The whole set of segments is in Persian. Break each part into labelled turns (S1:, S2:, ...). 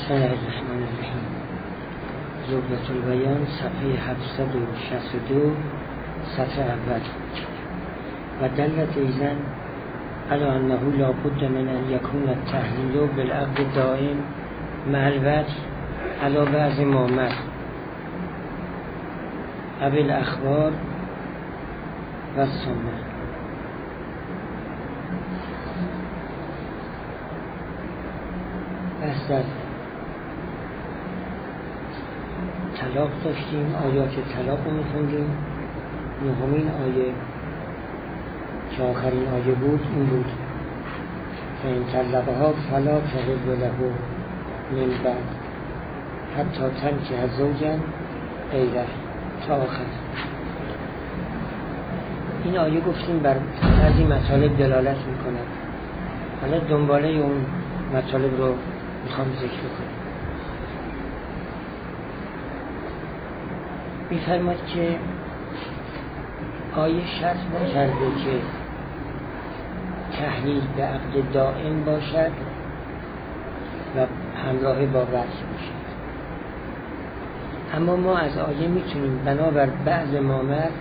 S1: بسم الله الرحمن الرحیم. زبدة البیان صفحه 762 سطر اول. و دلت ایزن علی انه لا بد من ان یکون التحلیل بالعقد دائم مع الوجه علی بعض ما مر ابی الاخبار و السنه. بحث در طلاق داشتیم، آیات طلاق رو می‌خوندیم. نهمین آیه که آخرین آیه بود این بود فإن طلقها فلا تحل له من بعد حتی تنکح زوجا غیره تا آخر. این آیه گفتیم بر بعضی مطالب دلالت می‌کند. حالا دنباله اون مطالب رو میخوام ذکر کنم. میفرماد که آیه شرط نکرده که تحلیل به عقد دائم باشد و همراه با وجه باشد، اما ما از آیه میتونیم بنابر بعض مامر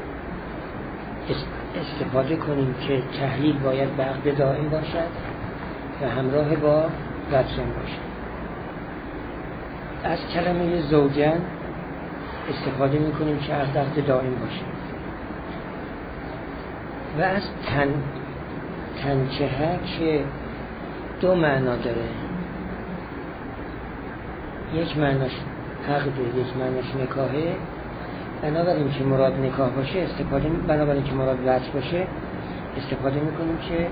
S1: استفاده کنیم که تحلیل باید به عقد دائم باشد و همراه با وجه باشد. از کلمه زوجن استفاده میکنیم که عقد دائم باشه. و از تنکحه که دو معنا داره، یک معناش عقده، یک معناش نکاحه. بنابراین که مراد نکاح باشه بنابراین که مراد وجه باشه استفاده میکنیم که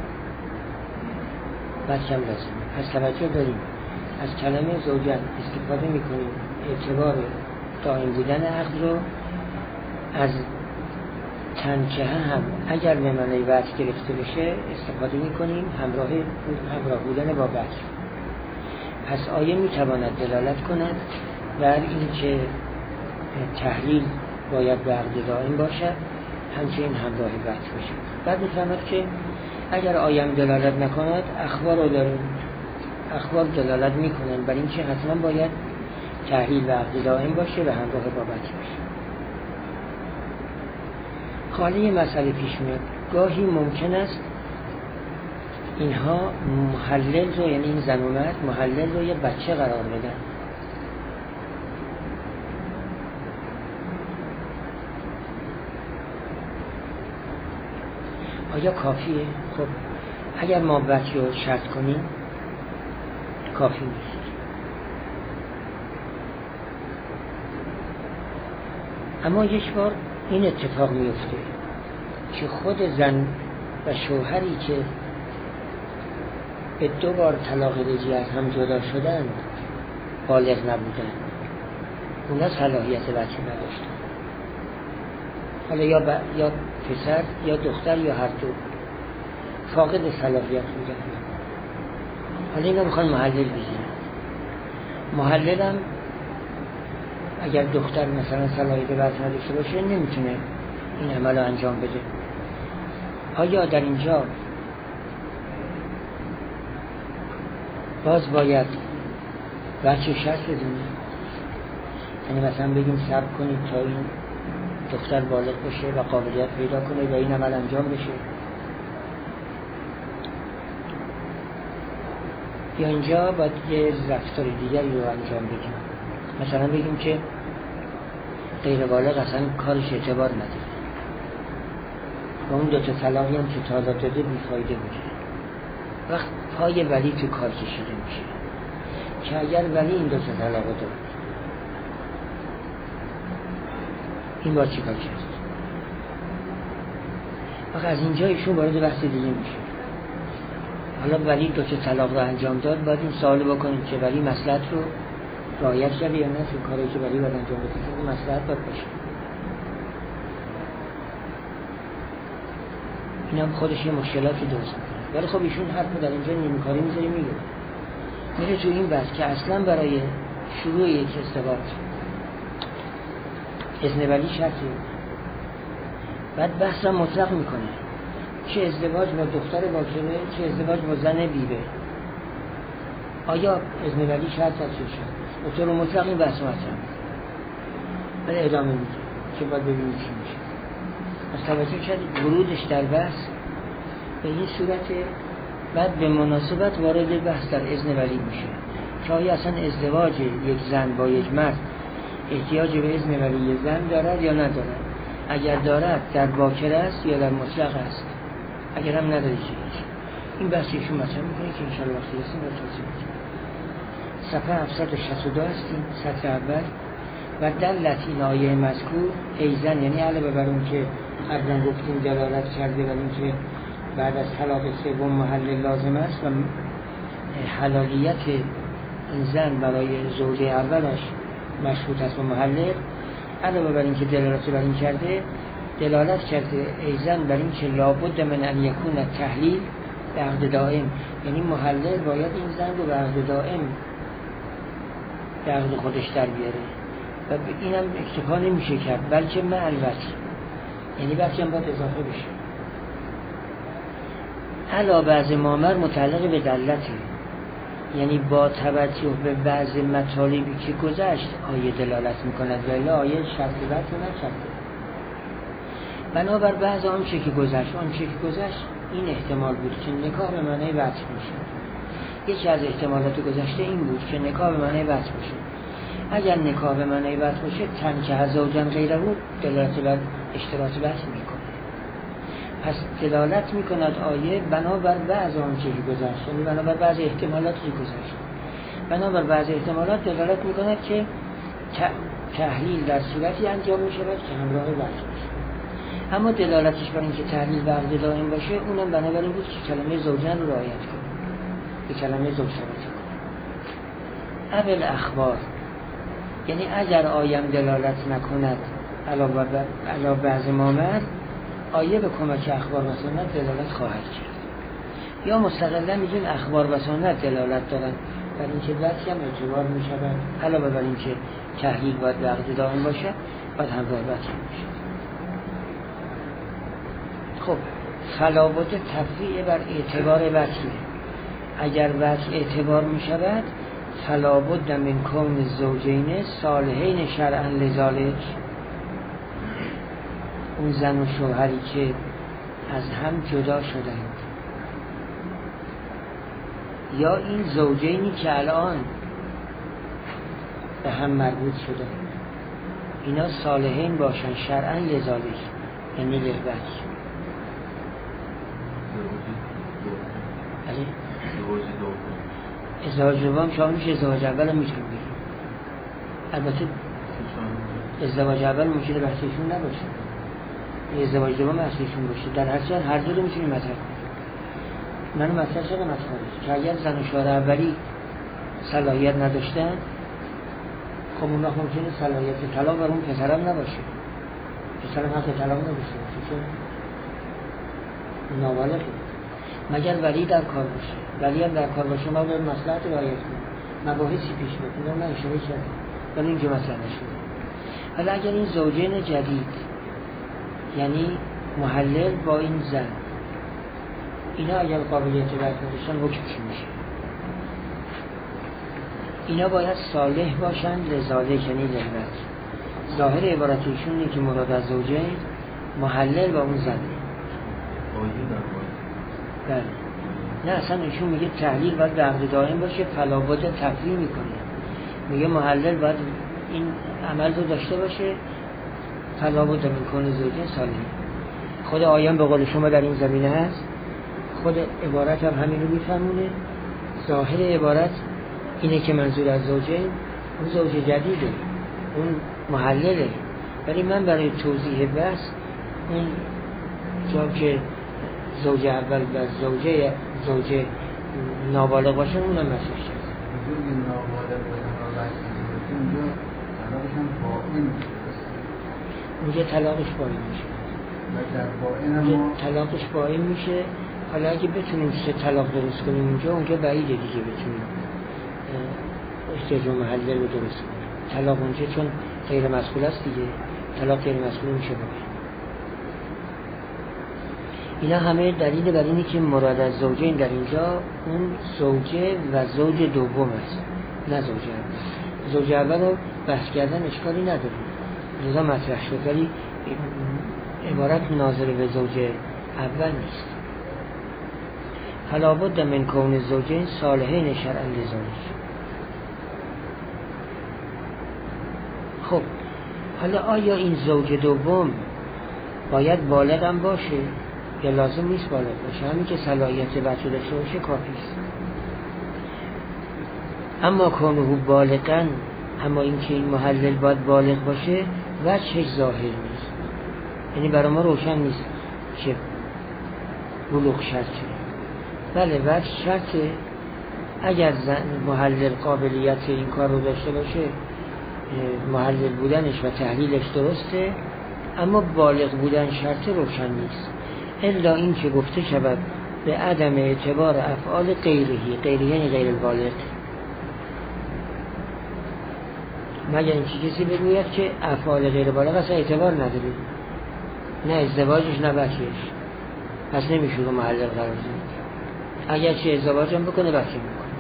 S1: وجه هم لازمه. پس توجه داریم از کلمه زوجن استفاده میکنیم اعتبار دائم بودن عقد رو. از تنکحه هم اگر به معنی وجه گرفته بشه استفاده میکنیم همراه بودن با وجه. پس آیه میتواند دلالت کند بر این که تحلیل باید به عقد دائم باشد، همچنین همراه وجه باشد. بعد میفرماد که اگر آیه دلالت نکند اخبار رو داریم. اخبار دلالت میکنن بر این که حتما باید تحلیل به عقد دائم باشه و همراه با وجه باشه. حالا یه مسئله پیش میاد، گاهی ممکن است اینها محلل رو، یعنی این زن و مرد محلل رو یه بچه قرار بدن. آیا کافیه؟ خب اگر ما بچه رو شرط کنیم کافی نیست. اما یک بار این اتفاق میفته که خود زن و شوهری که به دو بار طلاق رجعی از هم جدا شدن بالغ نبودن، اونا صلاحیت بچه نداشتن. حالا یا پسر یا دختر یا هر دو فاقد صلاحیت بودن. حالا اینا میخوان محلل بزنن. محلل هم اگر دختر مثلا صلاحیت بچه نداشته باشه نمیتونه این عمل رو انجام بده. آیا در اینجا باز باید بچه شرط بدونه؟ یعنی مثلا بگیم صبر کنید تا این دختر بالغ بشه و قابلیت پیدا کنه و این عمل انجام بشه، یا اینجا باید یه رفتار دیگری رو انجام بدیم؟ مثلا بگیم که غیر بالغ اصلا کارش اعتبار نداره و اون دوتا طلاقی هم که تا داده بیفایده بوده. وقت پای ولی تو کار کشیده میشه که اگر ولی این دوتا طلاق رو داد این باید چی کار کرد؟ وقت از اینجا ایشون وارد بحث دیگه میشه. حالا ولی دوتا طلاق رو انجام داد، باید این سوال بکنیم که ولی مصلحت رو رعایت کرده یا نه؟ چون کاری که ولی باید انجام بده که مصلحت باید باشه. این هم خودش یه مشکلاتی درست میکنه. ولی خب ایشون حرف در اینجا نیمکاری میذاره میره تو این بحث که اصلا برای شروع یک ازدواج اذن ولی شرطی. بعد بحث هم مطلق میکنه چه ازدواج با دختر باکره چه ازدواج با زن بیوه. آیا اذن ولی شرط است یا شرط؟ به طور مطلق این بحث مطرح ولی ادامه میده که باید ببینیم چی میشه. از توجه کردید ورودش در بحث به این صورت، بعد به مناسبت وارد بحث در اذن ولی میشه که آیا اصلا ازدواج یک زن با یک مرد احتیاج به اذن ولی زن دارد یا ندارد؟ اگر دارد در باکر است یا در مطلق است؟ اگر هم نداره چیه؟ این بحث ایشون مطرح میکنه که انشاءالله وقتی رسیم رو توضیح میدیم. صفحه 762 هستیم، سطر اول. و دلت این آیه مذکور ایزن، یعنی علاوه بر اون که قبلا گفتیم دلالت کرده بر این که بعد از طلاق سوم محل لازم است و حلالیت این زن برای زوجه اولش مشروط است و محل، علاوه بر این که دلالت بر این کرده، دلالت کرده ایزن بر این که لابد من ان یکون تحلیل به عقد دائم، یعنی محلل باید این زن رو به عقد دائم به عقد خودش در بیاره و اینم اکتفا نمیشه کرد بلکه مع الوصل، یعنی بلکه هم باید اضافه بشه. علا بعض مامر متعلق به دلته، یعنی با توجه به بعض مطالبی که گذشت آیه دلالت میکند و الا آیه شرط بحث نکرده. بنابر بعض آنچه که گذشت این احتمال بود که نکاح به معنی وصل میشه. یکی از احتمالات گذشته این بود که نکاح به معنی وصل میشه. اگر نکاح به معنی وصل باشه تنکح زوجا غیره دلالت بر اشتراط وصل میکنه. پس دلالت میکند آیه بنابر بعض آنچه که گذشت، یعنی بنابر بعض احتمالاتی که گذشت، بنابر بعض احتمالات دلالت میکند که تحلیل در صورتی انجام میشود که همراه وصل باشه. اما دلالتش بر این که تحلیل به عقد دائم باشه اونم بنابر این بود که کلمه زوجن رو رعایت کنه، به کلمه زوج ثابت کنه. اول اخبار، یعنی اگر آیم دلالت نکند علا بعض مامر، آیه به کمک اخبار و سنت دلالت خواهد کرد. یا مستقلا میگیم اخبار و سنت دلالت دارن بر اینکه وصل هم اعتبار میشود، علاوه بر اینکه تحلیل باید به عقد دائم باشه باید همراه وصل میشه. خب فلابد تفریع بر اعتبار وصل، اگر وصل اعتبار میشود فلابد من کون زوجین صالحین شرعا لذالک، اون زن و شوهری که از هم جدا شدند یا این زوجینی که الان به هم مربوط شدند اینا صالحین باشن شرعا لذالک، یعنی لذت. ازدواج دوم شامل میشه، ازدواج اول هم میتونیم بگیم. البته ازدواج اول ممکنه بحثشون نباشه، ازدواج دوم اصلیشون باشه. در هر صورت هر دو رو میتونیم مطرح کنیم. منو مطرح شده مطرح که اگر زن و شوهر اولی صلاحیت نداشتن، خب اون وقت ممکنه صلاحیت طلاق بر اون پسرم نباشه، پسرم حق طلاق نداشته باشه چون نابالغه، مگر ولی در کار باشه. ولی هم در کار باشه ما به مصلحت رعایت کنیم، مباحثی پیش میاد اون اشاره کردیم ولی اینجا مطرح نشده. حالا اگر این زوجین جدید یعنی محلل با این زن اینا اگر قابلیت وصل نداشتن حکم چی میشه؟ اینا باید صالح باشن لذالک، یعنی لذت. ظاهر عبارت ایشون اینه که مراد از زوجین محلل با اون زنه. بله. نه اصلا ایشون میگه تحلیل باید به عقد دائم باشه، فلابد تفریع میکنه، میگه محلل باید این عمل رو داشته باشه، فلابد میکنه زوجین صالح. خود آیان به قول شما در این زمینه هست، خود عبارت هم همین رو میفهمونه. ظاهر عبارت اینه که منظور از زوجین اون زوج جدیده، اون محلله، ولی من برای توضیح بحث اون جا که زوج اول و زوجه نابالغ باشن اونم مسئول شد.
S2: زوج نابالغ
S1: اونجا طلاقش باین میشه، طلاقش باین میشه. حالا اگه بتونیم سه طلاق درست کنیم اونجا بعیده دیگه بتونیم احتیاج محله رو درست کنیم. طلاق اونجا چون غیر مسئول است دیگه، طلاق غیر مسئول میشه باشه. اینا همه دلیل بر اینه که مراد از زوجین در اینجا اون زوجه و زوج دوم است، نه زوج اول. زوج اول رو بحث کردن اشکالی نداره، لذا مطرح شد، ولی عبارت ناظر به زوج اول نیست. فلا بد من کون الزوجین صالحین شرعا لزوج. خب حالا آیا این زوج دوم باید بالغ هم باشه یا لازم نیست بالغ باشه؟ همین که صلاحیت بچه داشته باشه کافی است. اما کونه بالغاً، اما این که این محلل باید بالغ باشه وجهش ظاهر نیست، یعنی برای ما روشن نیست که بلوغ شرطه. بله وجه شرطه، اگر محلل قابلیت این کار رو داشته باشه محلل بودنش و تحلیلش درسته، اما بالغ بودن شرط روشن نیست، الا این که گفته شود به عدم اعتبار افعال غیره یعنی غیر البالغ، مگر اینکه کسی بگوید که افعال غیر بالغ اصلا اعتبار نداره، نه ازدواجش نه بچهش، پس نمیشه رو محلل قرار داد، اگر چه ازدواج هم بکنه بچه میکنه.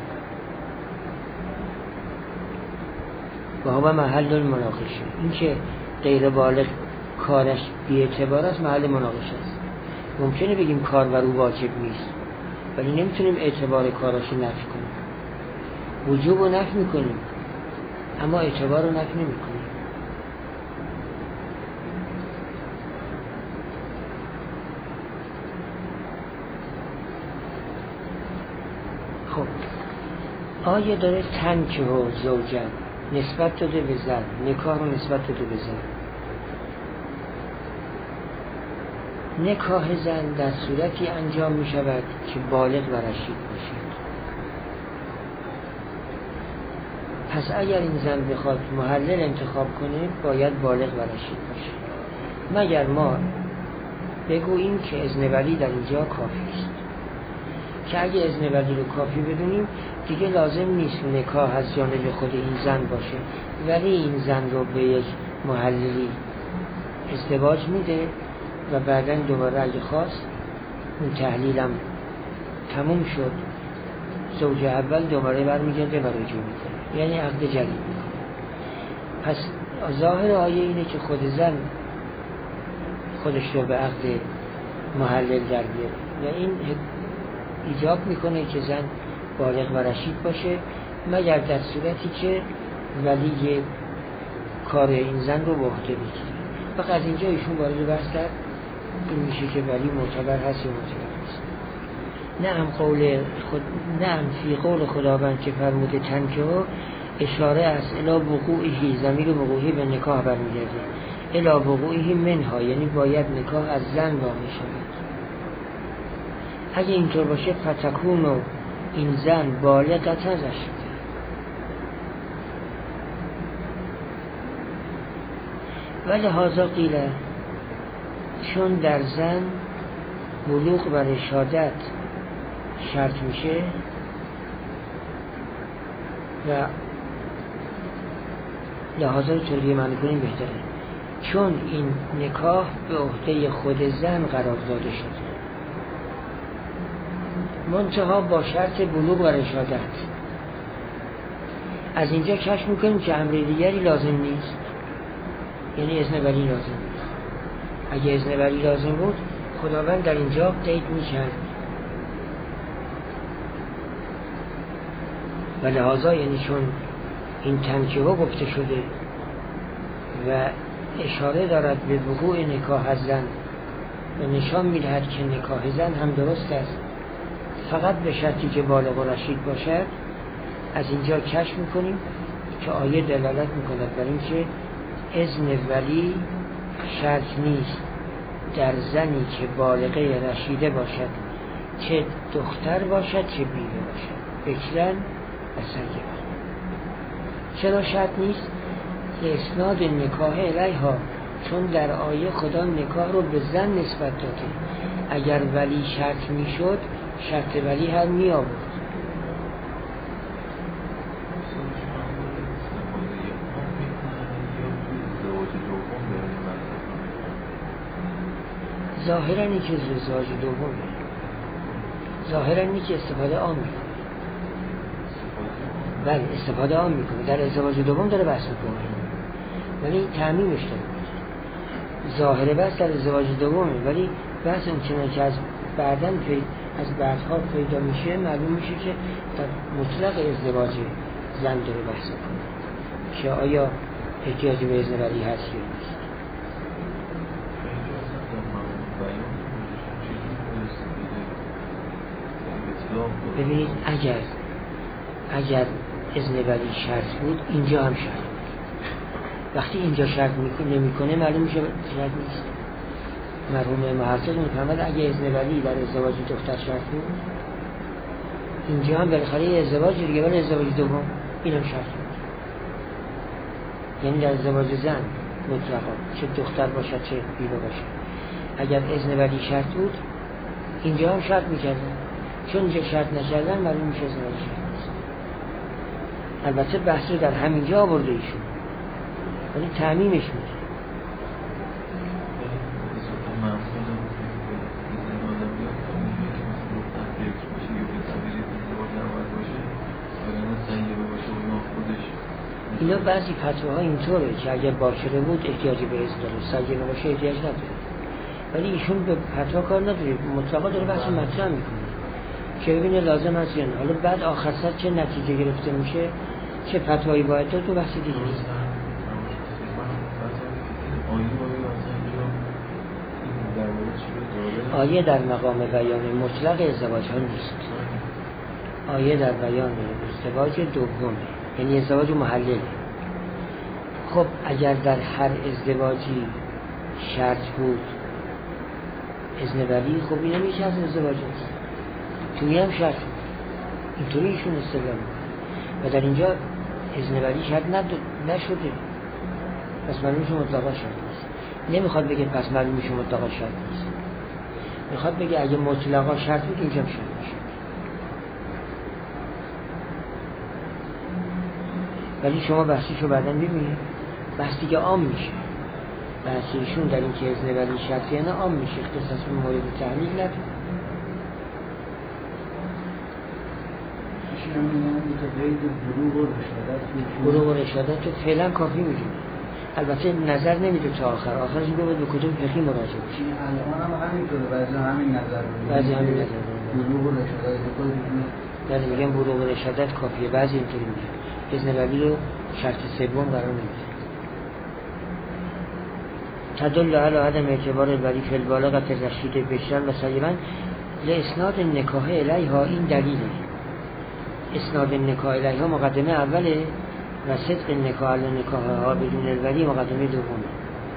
S1: و هوا محل المناقشه، این که غیر بالغ کارش بی اعتبار است محل مناقشه است. ممکنه بگیم کار بر او واجب نیست، ولی نمیتونیم اعتبار کارش رو نفی کنیم. وجوب رو نفی میکنیم اما اعتبار رو نفی نمیکنیم. خب آیه داره تنکه و زوجن نسبت داده به زن، نکاح رو نسبت داده به زن. نکاح زن در صورتی انجام می شود که بالغ و رشید باشد. پس اگر این زن بخواد محلل انتخاب کنه باید بالغ و رشید باشه، مگر ما بگوییم که اذن ولی در اینجا کافی است، که اگه اذن ولی رو کافی بدونیم دیگه لازم نیست نکاح از جانب خود این زن باشه، ولی این زن رو به یک محللی ازدواج میده و بعداً دوباره اگه خواست اون تحلیلم تموم شد زوج اول دوباره برمیگرده و رجوع میکنه، یعنی عقد جدید میکنه. پس ظاهر آیه اینه که خود زن خودش رو به عقد محلل در بیاره و این ایجاب میکنه که زن بالغ و رشید باشه، مگر در صورتی که ولی کار این زن رو به عهده بگیره. فقط از اینجا ایشون وارد بحث کرد این میشه که ولی معتبر هست یا معتبر نیست. نعم فی قول خداوند که فرموده تنکه اشاره است الی وقوعه، ضمیر وقوعی به نکاح برمیگرده، الی وقوعه منها، یعنی باید نکاح از زن واقع شود. اگه اینطور باشه فتکون و این زن بالغتا رشیده. ولی هازا قیله، چون در زن بلوغ و رشادت شرط میشه و لحاظا رو تربیه معنی کنیم بهتره، چون این نکاح به عهده خود زن قرار داده شده منتها با شرط بلوغ و رشادت. از اینجا کشف میکنیم که امر دیگری لازم نیست، یعنی اذن ولی لازم نیست. اگه اذن ولی لازم بود خداوند در اینجا قید میکرد و لحاظا یعنی چون این تنکیه گفته شده و اشاره دارد به وقوع نکاح از زن و نشان میدهد که نکاح زن هم درست است فقط به شرطی که بالغ و رشید باشد، از اینجا کشف میکنیم که آیه دلالت میکند بر این که اذن ولی شرط نیست در زنی که بالغه رشیده باشد، چه دختر باشد چه بیوه باشد، بکرن و سیبا. چرا شرط نیست؟ اسناد نکاح الیها، چون در آیه خدا نکاح رو به زن نسبت داده. اگر ولی شرط میشد شرط ولی هم می آورد. ظاهرا این که ازدواج دومه، ظاهرا این که استفاده عام میکنه. بله استفاده عام میکنه، در ازدواج دوم داره بحث میکنه، ولی تعمیمش داره. ظاهر بحث در ازدواج دومه، ولی بحث اون چنان که از بعدها پیدا میشه، معلوم میشه که در مطلق ازدواج زن داره بحث میکنه که آیا احتیاجی به اذن ولی هست یا نیست. ببینید اگر اذن ولی شرط بود، اینجا هم شرط بود. وقتی اینجا شرط نمیکنه معلوم میشه شرط نیست. مرحوم محقق میفرماد اگه اذن ولی در ازدواج دختر شرط بود، اینجا هم بالاخره ازدواج دیگه، ولی ازدواج دوم اینم شرط بود. یعنی در ازدواج زن مطلقا چه دختر باشد چه بیوه باشد، اگر اذن ولی شرط بود اینجا هم شرط میکردن، چون اینجا شرط نکردن معلوم میشه اذن ولی شرط نیست. البته بحث رو در همینجا آورده ایشون، ولی تعمیمش میشه. اینا بعضی فتواها اینطوره که اگر باکره بود احتیاجی به اذن داره، سیبه باشه احتیاج نداره، ولی ایشون به فتوا کار نداره، مطلقا داره بحث مطرح میکنه که ببینه لازم هست یا نه. حالا بعد آخر سر چه نتیجه گرفته میشه، چه فتوایی باید داد، تو بحث دیگه نیست. آیه در مقام بیان مطلق ازدواج ها نیست، آیه در بیان ازدواج دومه، یعنی ازدواج محلل. خب اگر در هر ازدواجی شرط بود اذن ولی، خب این میشه از ازدواج نیست، توی هم شرط بود، اینطوری ایشون استدلال میکنه و در اینجا اذن ولی شرط نشده، پس معلوم میشه مطلقا شرط نیست. نمیخواد بگه پس معلوم میشه مطلقا شرط نیست، میخواد بگه اگه مطلقا شرط بود اینجا شرط میشه. ولی شما بحثیشو بعداً ببینید، بحث دیگه عام میشه، بحثیشون در این که اذن ولی شرطی یعنی عام میشه، اختصاص به مورد تحلیل نداره. بلوغ و رشادت رو فعلا کافی میدونه، البته نظر نمیده تا آخرش باید به کتب فقهی مراجعه بشه.
S2: الان هم همینطوره، بعضی همین نظر بلوغ و رشادت
S1: میگن بلوغ و رشادت کافیه، بعضی اینطوری میگن اذن ولی رو شرط سوم قرار نمیده. تدل علی عدم اعتبار ولی فی البالغة رشید بشرا و سیرا لاسناد النکاح الیها، این دلیله. اسناد النکاح الیها مقدمه اوله و صدق النکاح علی نکاح ها بدون الولی مقدمه دومه.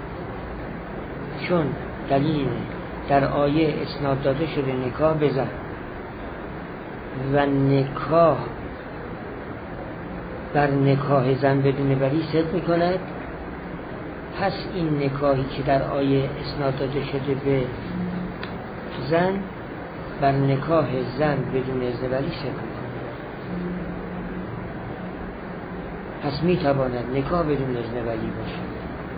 S1: چون دلیل در آیه اسناد داده شده نکاح بزن و نکاح بر نکاح زن بدون ولی صدق میکند، پس این نکاحی که در آیه اسناد داده شده به زن بر نکاح زن بدون اذن ولی صدق میکند. پس میتواند نکاح بدون اذن ولی باشد.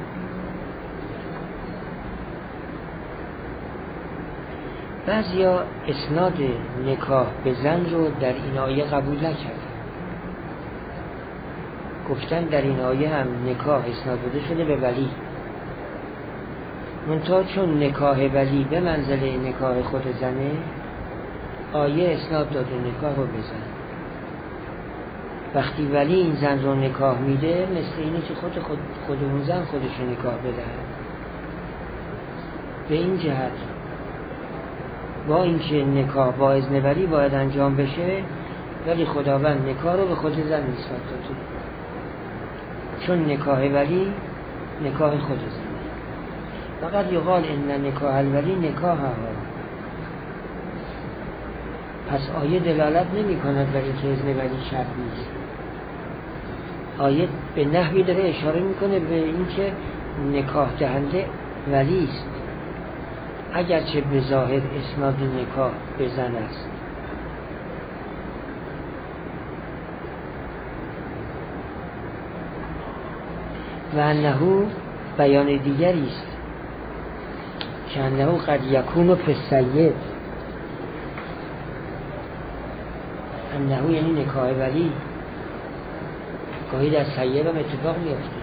S1: بعضیا اسناد نکاح به زن رو در این آیه قبول نکردن، گفتن در این آیه هم نکاح اسناد داده شده به ولی، منتها چون نکاح ولی به منزله نکاح خود زنه، آیه اسناد داده نکاح رو بزن. وقتی ولی این زن رو نکاح میده، مثل اینه که خود اون زن خودش رو نکاح بده. به این جهت با اینکه نکاح با اذن ولی باید انجام بشه، ولی خداوند نکاح رو به خود زن نسبت داده، چون نکاح ولی نکاح خود زن. فقط یقال ان نکاح الولی نکاح ها. پس آیه دلالت نمی کند برای که اذن ولی شرط نیست. آیه به نحوی داره اشاره میکنه به اینکه نکاح دهنده ولی است، اگرچه به ظاهر اسناد نکاح به زن است. و انه بیان دیگری است که انه قد یکون فی السید، انه یعنی نکاح ولی گاهی در سید هم اتفاق میفته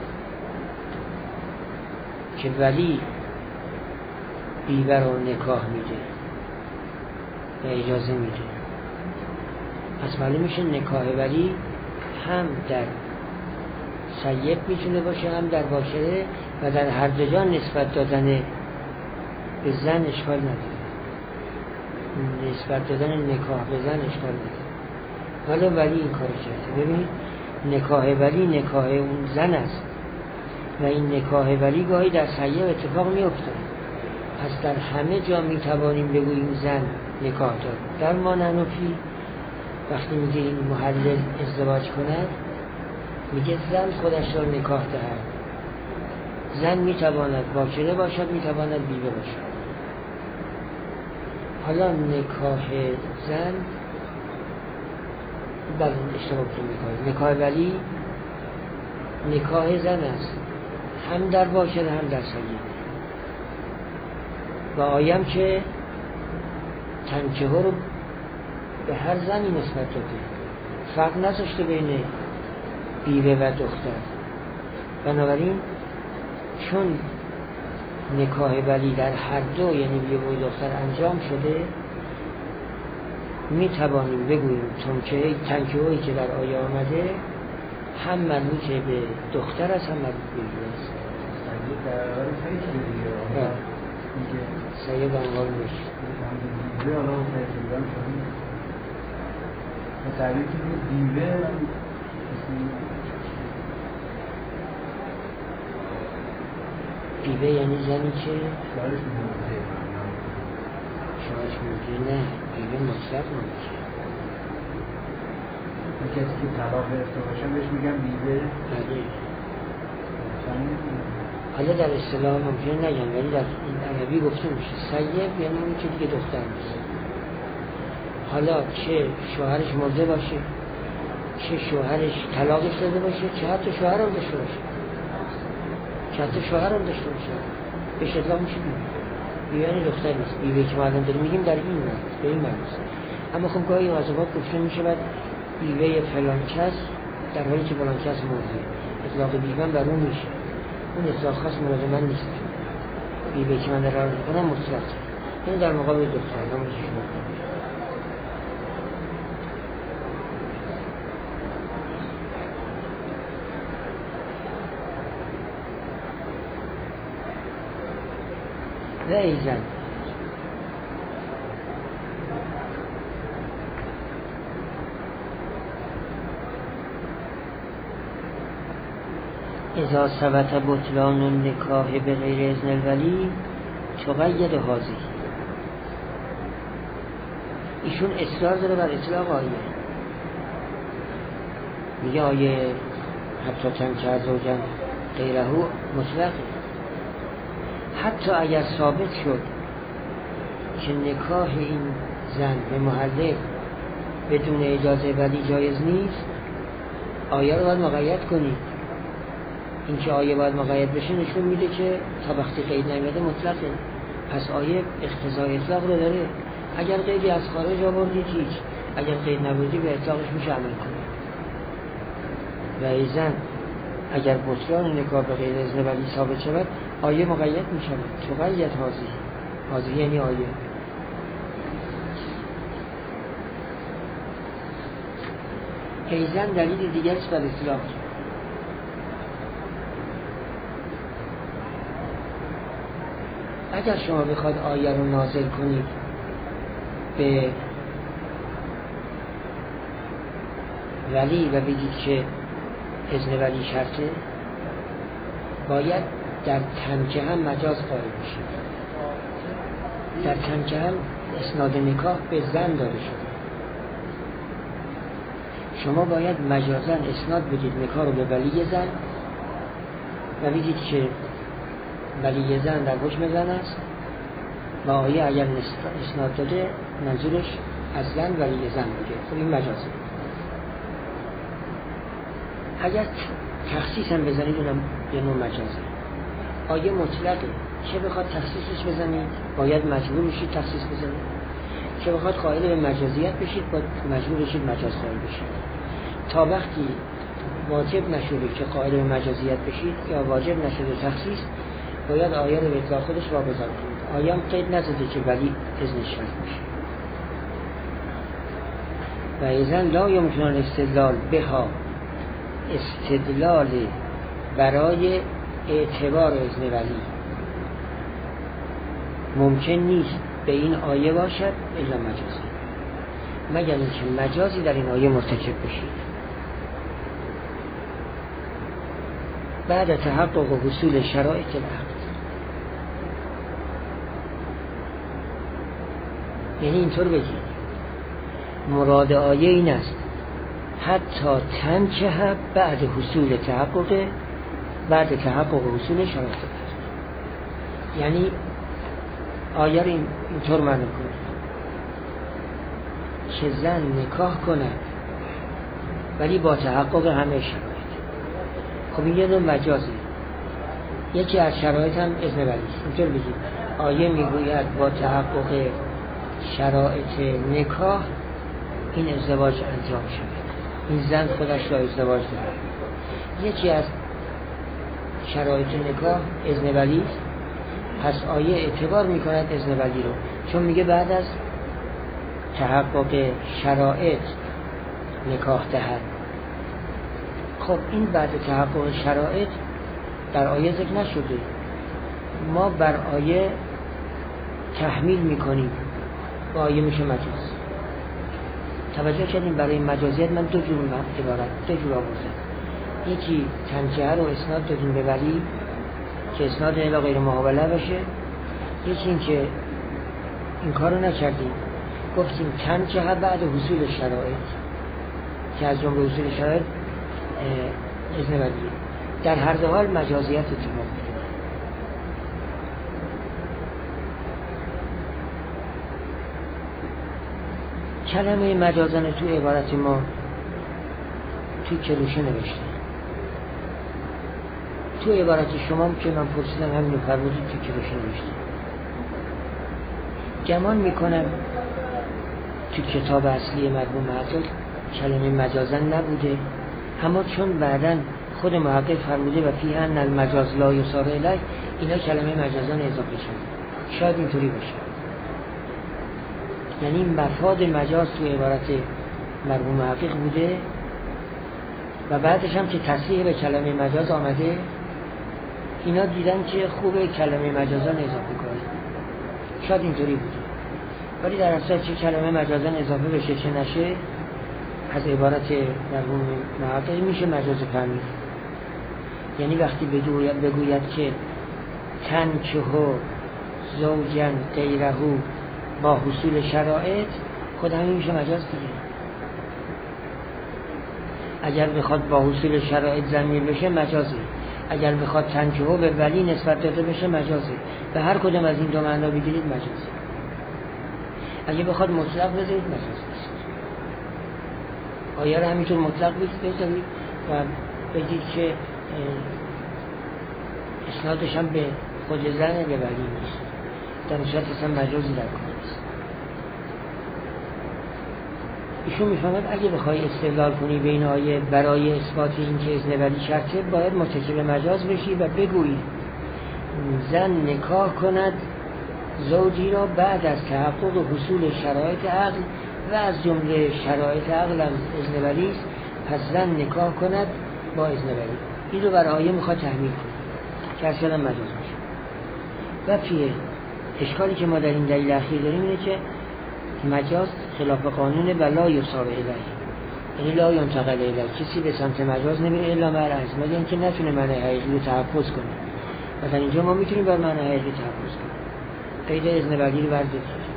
S1: که ولی بیوه رو نکاح میده و اجازه میده. پس معلوم میشه نکاح ولی هم در سید میتونه باشه هم در باشره و در هر دو جا نسبت دادن به زن اشکال نداره، نسبت دادن نکاح به زن اشکال نداره. حالا ولی این کار کرده. ببینید نکاح ولی نکاح اون زن است و این نکاح ولی گاهی در سید اتفاق میفته. پس در همه جا میتوانیم بگوییم زن نکاح دارد. در ما نحنفی وقتی میگه این محلل ازدواج کند میگه زن خودش را نکاح دهد. زن میتواند باکره باشد، میتواند بیوه باشد. حالا نکاح زن بله اشتباه کنیم، نکاح ولی نکاح زن است هم در باکره هم در سید. و آیم که تنکه ها رو به هر زنی نسبت داده، فرق نذاشته بین بیوه و دختر. بنابراین چون نکاح ولی در هر دو یعنی بیوه و دختر انجام شده، می توانیم بگوییم تنکه هایی که در آیه آمده هم مربوط به دختر است هم مربوط به بیوه است. سید انوار میشه
S2: بیوه حالا و تعبیر که بیوه
S1: بیوه یعنی زنی که
S2: شوهرش مرده،
S1: شوهرش مرده. نه بیوه مطلق نمیشه.
S2: کسی که طلاق گرفته باشه بهش میگن بیوه.
S1: بله. حالا در اصطلاح ممکنه نگم ولی در عربی گفته میشه سید یعنی اون که دیگه دختر نیست. حالا چه شوهرش مرده باشه، چه شوهرش طلاقش داده باشه، چه حتی شوهر هم داشته باشه، چه حتی شوهر هم داشته باشه، بهش اطلاق میشه بیوه یعنی دختر نیست. بیوه که ما الان داریم میگیم در این معنی به این معنی است. اما خب گاهی واجبات گفته میشه بعد بیوه فلان کس در حالی که فلان کس مرده اطلاق بیوه بر اون میشه. اون اطلاق خاص مراد من نیست. بیوه که من در راه میکنم مطلق این در مقابل دختر هم شما. و ایزن اذا ثبت بطلان النکاح به غیر اذن الولی تقید حاضی. ایشون اصرار داره بر اطلاق آیه، میگه آیه حتی تنکه زوجن غیره مطلقه. حتی اگر ثابت شد که نکاح این زن به محلل بدون اجازه ولی جایز نیست، آیه رو باید مقید کنید. این که آیه باید مقید بشه نشون میده که تا وقتی قید نمیده مطلقه. پس آیه اقتضای اطلاق رو داره. اگر قیدی از خارج آوردید هیچ، اگر قید نبودی به اطلاقش میشه عمل کنید. و ایزن اگر بطلان نکاح به غیر اذن ولی ثابت شود آیه مقید می شود. تقید حاضی، حاضی یعنی آیه. ایزن دلیل دیگر است بر اطلاق. اگر شما بخواد آیه رو نازل کنید به ولی و بگید که اذن ولی شرطه، باید در تنکه هم مجاز قائل بشید. در تنکه هم اسناد نکاح به زن داده شده. شما باید مجازاً اسناد بدید نکاح رو به ولی زن و بگید که ولی زن در حکم زن است و آیه اگر اسناد داده منظورش از زن ولی زن بوده. خب این مجازه. اگر تخصیص هم بزنید اونم یه نوع مجازه. آیه مطلقه چه بخواد تخصیصش بزنید باید مجبور بشید تخصیص بزنید، چه بخواد قائل به مجازیت بشید باید مجبور بشید مجاز قائل بشید. تا وقتی واجب نشده که قائل به مجازیت بشید یا واجب نشده تخصیص، باید آیه رو به اطلاق خودش واگذار کنید. آیه هم قید نزده که ولی اذن شرط میشه. و ایزن لا یمکن استدلال بها، استدلال برای اعتبار اذن ولی ممکن نیست به این آیه باشد الا مجازی، مگر اینکه مجازی در این آیه مرتکب بشید. بعد تحقق و حصول شرایط العقد، یعنی اینطور بگید مراد آیه این است حتی تنکه بعد حصول تحقق، بعد تحقق و حصول شرایط العقد. یعنی آیه رو اینطور معنی کنید که زن نکاح کند ولی با تحقق همه شرایط. خب این یه نوع مجازی، یکی از شرایط هم اذن ولی است. اینطور بگید آیه میگوید با تحقق شرایط نکاح این ازدواج انجام شود، این زن خودش را ازدواج دارد. یکی از شرایط نکاح اذن ولی است، پس آیه اعتبار میکند اذن ولی رو، چون میگه بعد از تحقق شرایط نکاح دهد. خب این بعد تحقق شرایط در آیه ذکر نشده، ما بر آیه تحمیل میکنیم و آیه میشه مجاز. توجه کردیم برای مجازیت من دو جور آوردم، یکی تنکیه رو اسناد دادیم به ولی که اسناد الی غیر محاوله باشه، یکی این که این کارو نکردیم گفتیم تنکیه بعد حصول شرایط که از جمله حصول شرایط اذن ولی. در هر دو حال مجازیت اتفاق میفته. کلمه مجازن تو عبارت ما تو کلوشه نوشته، تو عبارت شما که من پرسیدم همینو فرمودید تو کلوشه نوشته. گمان میکنم تو کتاب اصلی مرحوم محقق کلمه مجازن نبوده، اما چون بعداً خود محقق فرموده و فیه ان المجاز لا یصار الیه، اینا کلمه مجازن اضافه شده. شاید اینطوری باشه، یعنی مفاد مجاز تو عبارت مرحوم محقق بوده و بعدش هم که تصریح به کلمه مجاز آمده، اینا دیدن که خوبه کلمه مجازن اضافه کنه. شاید اینطوری بوده، ولی در اصل چه کلمه مجازن اضافه بشه چه نشه از عبارت مرحوم محقق میشه مجاز فهمی. یعنی وقتی بگوید که تنکه زوجن غیره با حصول شرایط، خود همین میشه مجاز دیگه. اگر بخواد با حصول شرایط ضمیر بشه مجازه، اگر بخواد تنکه به ولی نسبت داده بشه مجازه. به هر کدوم از این دو معنا بگیرید مجازه. اگه بخواد مطلق بذارید مجاز است. آیه رو همینطور مطلق بذارید و بگید که اسنادش هم به خود زن به ولی نیست، در نشاط اصلا مجازی در کار است. ایشون میفهمد اگه بخوای استدلال کنی بین آیه برای اثبات این که اذن ولی شرطه، باید مرتکب مجاز بشی و بگویی زن نکاح کند زوجی را بعد از تحقق و حصول شرایط عقل و از جمله شرایط عقل از اذن ولی است، پس زن نکاح کند با اذن ولی. این رو بر آیه میخواد تحمیل کنه که اصلا مجاز میشه. و پیه اشکالی که ما در این دلیل اخیر داریم اینه که مجاز خلاف قانون و لا یصار الیه، یعنی لا ینتقل الیه، کسی به سمت مجاز نمیره الا مع العزم، مگر اینکه نتونه معنی حقیقی رو تحفظ کنه. مثلا اینجا ما میتونیم بر معنی حقیقی تحفظ کنیم، قید اذن ولی رو ورد کنیم.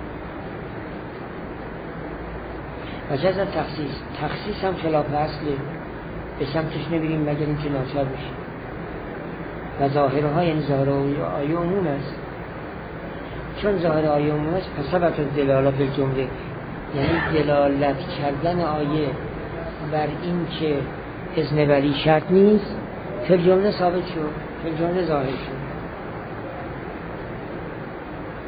S1: و جز تخصیص هم خلاف اصله، به سمتش نبریم مگر اینکه ناچار بشیم. و ظاهرها یعنی ظاهر آیه عموم است، چون ظاهر آیه عموم است پس ثبت دلالت جمله، یعنی دلالت کردن آیه بر این که اذن ولی شرط نیست فی الجمله ثابت شد، فی الجمله ظاهر شد.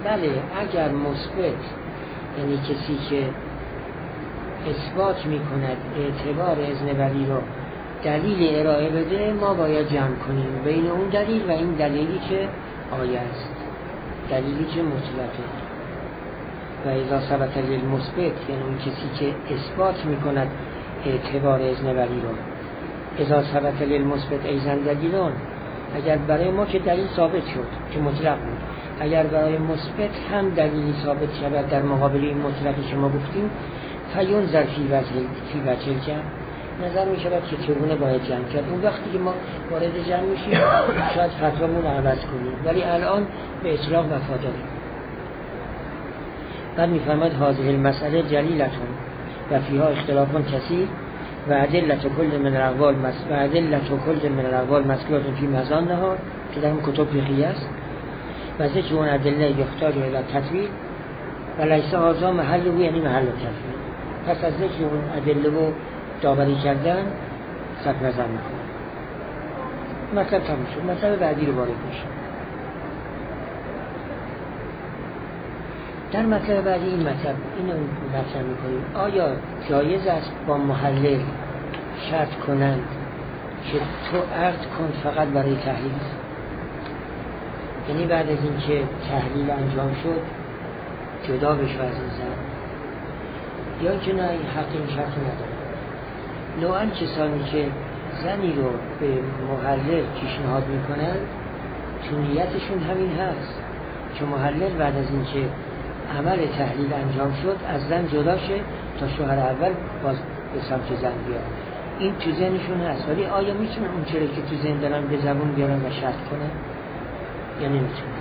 S1: بله اگر مثبت یعنی کسی که اثبات میکند اعتبار اذن ولی رو دلیل ارائه بده، ما باید جمع کنیم بین اون دلیل و این دلیلی که آیه است، دلیلی که مطلقه. و اذا ثبت للمثبت یعنی اون کسی که اثبات میکند اعتبار اذن ولی رو، اذا ثبت للمثبت ایضا دلیلون، اگر برای ما که دلیل ثابت شد که مطلق بود، اگر برای مثبت هم دلیلی ثابت شود در مقابل این مطلقی که ما گفتیم، فینظر فی وجه الجمع، نظر می شود که چگونه باید جمع کرد. اون وقتی که ما وارد جمع میشیم شاید فتوامون عوض کنیم، ولی الان به اطلاق وفا داریم. بعد میفرماید هذه المسئله جلیلتون و فیها اختلاف کثیر و ادلة کل من الاقوال و ادلة کل من الاقوال مسکولات فی مزانها که در این کتب فقهی است، و ذکر اون ادله یحتاج الی تطویل و لیس هذا محله یعنی محل تطویل. پس از ذکر اون ادله و داوری کردن صرف نظر میکنه. مطلب تموم شد. مطلب بعدی رو وارد میشه. در مطلب بعدی این مطلب اینو مطرح میکنیم، آیا جایز است با محلل شرط کنند که تو عقد کن فقط برای تحلیل، یعنی بعد از اینکه تحلیل انجام شد جدا بشو از این زن، یا اینکه نه این حق این شرط نداره. نوعا کسانی که زنی رو به محلل پیشنهاد میکنن تو نیتشون همین هست که محلل بعد از اینکه عمل تحلیل انجام شد از زن جدا شه تا شوهر اول باز به سمت زن بیاد. این تو ذهنشون هست، ولی آیا میتونن اون چیزی که تو ذهن دارن به زبون بیارن و شرط کنن یا نمیتونن؟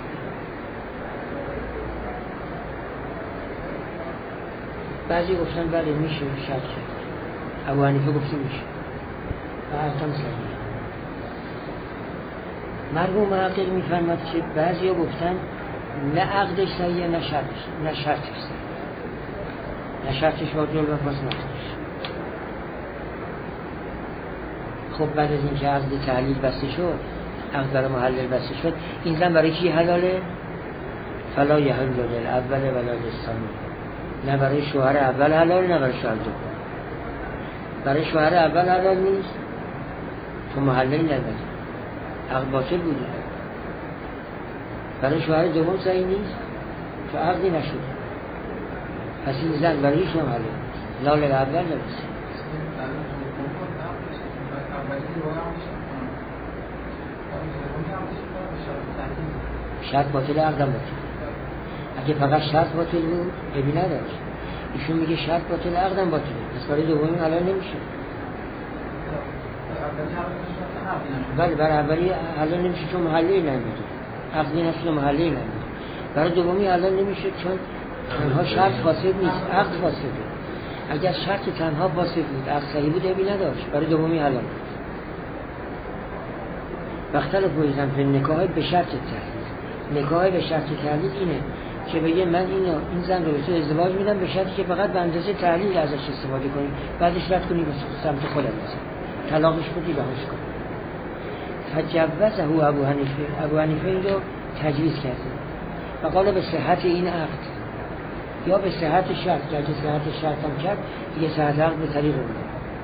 S1: بعضی گفتن بله میشه شرط کرد، ابو حنیفه گفته میشه و حتما صحیح. مرحوم محقق میفرماد که بعضی ها گفتن نه عقدش صحیحه نه شرطش صحیح، نه شرطش واجب و پس نقدش. خب بعد از اینکه عقد تحلیل بسته شد، عقد برای محلل بسته شد، این زن برای کی حلاله؟ فلا یحل للاول ولا للثانی، نه برای شوهر اول حلال نه برای شوهر دوم. برای شوهر اول حلال نیست تو محلل نداری، عقد باطل بوده. برای شوهر دوم صحیح نیست تو عقدی نشده، پس این زن برای شما حلال لا للاول نبسته. شرط باطل عقدم باطل. اگه فقط شرط باطل بود عیبی نداشت. ایشون میگه شرط باطل عقدم باطله، پس برای دومی حلال نمیشه. بله برای اولی حلال نمیشه چون محلی نمیده، عقدی نشده محلی نمیده. برای دومی حلال نمیشه چون تنها شرط فاسد نیست، عقد فاسده. اگر شرط تنها فاسد بود عقد صحیح بود عیبی نداشت، برای دومی حلال بود. وقتاً پویزن به نکاح به شرط تحلیل. نکاح به شرط تحلیل اینه که بگه من این زن رو به تو ازدواج میدم به شرطی که فقط به اندازه تحلیل ازش استفاده کنی، بعدش رد کنی به سمت خودت بزن، طلاقش بدی رهاش کن. فجوزه ابو حنیفه این رو تجویز کرده و قال به صحت این عقد یا به صحت شرط، اگه صحت شرط هم کرد دیگه صحت عقد به طریق بود.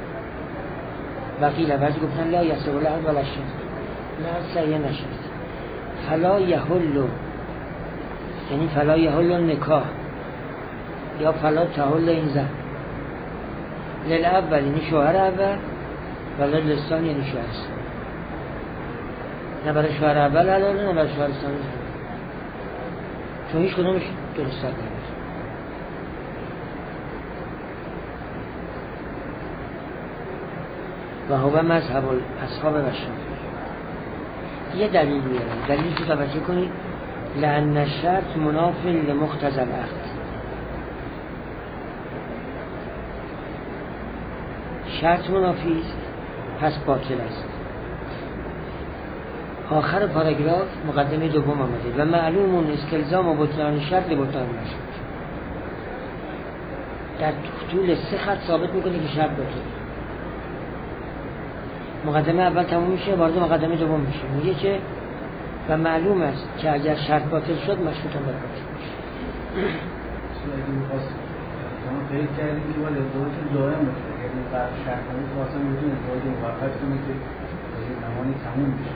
S1: وقیل بعضی گفتن لا یصح العقد ولا شرط، نه صحیح نشد. فلا یحل یعنی فلا یحل نکاح یا فلا تحل این زن للاول یعنی شوهر اول ولا للثانی یعنی شوهر ثانی، نه برای شوهر اول حلاله نه برای شوهر ثانی، چون هیچ کدومش درست نمیشه. و هو مذهب اصحاب و شافعی. یه دلیل میارم، دلیلی که توجه کنید، لأن الشرط مناف لمقتضى العقد. شرط منافی است پس باطل است. آخر پاراگراف مقدمه دوم آمده و معلوم استلزام و بطلان شرط لبطلان نشد. در طول 3 خط ثابت میکنه که شرط باطل. مقدمه اول تموم میشه وارد مقدمه دوم میشه، میگه که و معلوم است که اگر شرط باطل شد مشروط هم باطل میشه.
S2: شما فکر کردید که باید ازدواج دائم باشه، یعنی بر شرطانی خواستم بدون ازدواج موقت کنه که زمانی تموم بشه.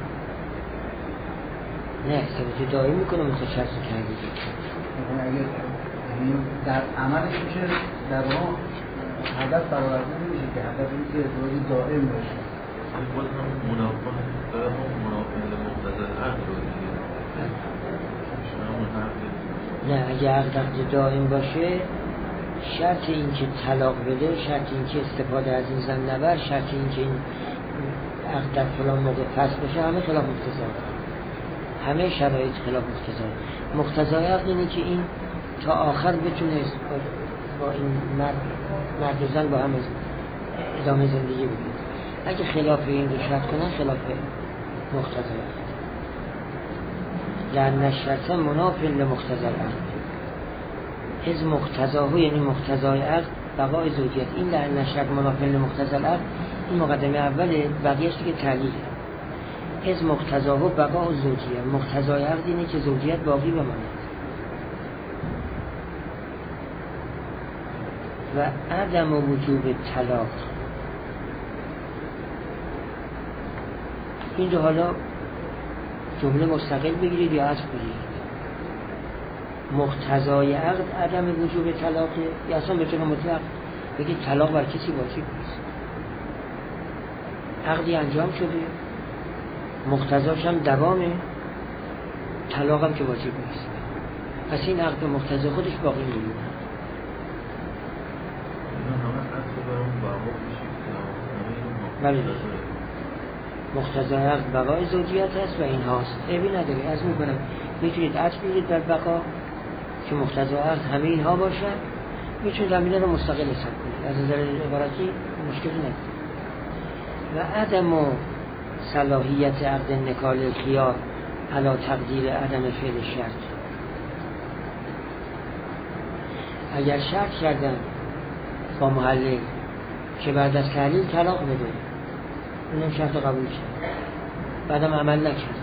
S1: نه ازدواج دائم میکنه مثل شرط کردید.
S2: اگر یعنی در عملش میشه در واقع هدف برآورده نمیشه که هدف این که ازدواج دائم باشه.
S3: باز هم منافق داره هم منافق مقتضی عقل رو دیگه.
S1: نه اگه عقد دائم باشه شرط این که طلاق بده، شرط این که استفاده از این زن نبر، شرط این که این عقد در فلان موقع فسخ بشه، همه خلاف مقتضا، همه شرایط خلاف مقتضا. مقتضای عقد اینه که این تا آخر بتونه با این مرد و زن با هم ادامه زندگی بده. اگه خلاف این رو شرط کنن خلاف مقتضای عقد. لأن الشرط مناف لمقتضی العقد. از مقتضاه یعنی مقتضای عقد بقای زوجیت. این لأن الشرط مناف لمقتضی العقد این مقدمه اوله، بقیه‌اش دیگه تعلیل. از مقتضاه بقای زوجیت. مقتضای عقد اینه که زوجیت باقی بماند. و عدم وجوب طلاق. این رو حالا جمله مستقل بگیرید یا عطف بگیرید. مقتضای عقد عدم وجوب طلاقه یا اصلا به طور مطلق بگید طلاق بر کسی واجب نیست. عقدی انجام شده، مقتضاش هم دوامه، طلاق هم که واجب نیست. پس این عقد مقتضا خودش باقی میمونه. بله مقتضای عقد بقای زوجیت هست و این هاست. عیبی نداره، از میکنم میتونید عطف بگیرید بر بقا که مقتضای عقد همه اینها باشن، میتونید همین رو مستقل حساب کنید، از نظر عبارتی مشکلی نداره. و عدم صلاحیت عقد نکال خیار علی تقدیر عدم فعل شرط. اگر شرط کردن با محلل که بعد از تحلیل طلاق بده، اونم شرط قبول کرد، بعدم عمل نکرد،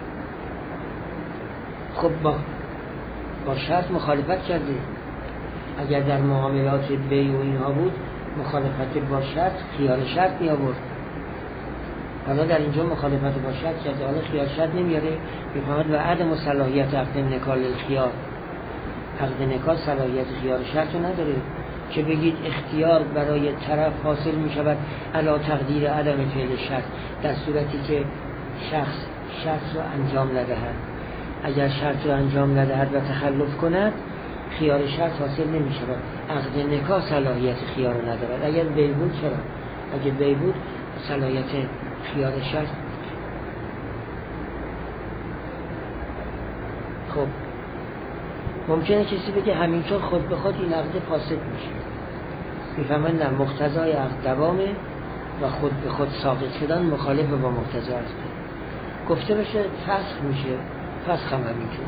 S1: خب با شرط مخالفت کرده. اگر در معاملات بیع و اینها بود مخالفت با شرط خیال شرط می آورد. حالا در اینجا مخالفت با شرط کرده، حالا خیال شرط نمیاره، میفهمد و عدم صلاحیت عقد نکال الخیار. عقد نکال صلاحیت خیار شرط نداره که بگید اختیار برای طرف حاصل می شود علی تقدیر عدم فعل شرط، در صورتی که شخص شرط را انجام ندهد. اگر شرط را انجام ندهد و تخلف کند خیار شرط حاصل نمی شود. عقد نکاح صلاحیت خیار ندارد. اگر بیع بود چرا؟ اگر بیع بود صلاحیت خیار شرط. خب ممکنه کسی بگه همینطور خود به خود این عقد فاسد میشه. میفهمن نه، مقتضای عقد دوامه و خود به خود ساقط شدن مخالف با مقتضای عقد. گفته بشه فسخ میشه، فسخ هم همینطور.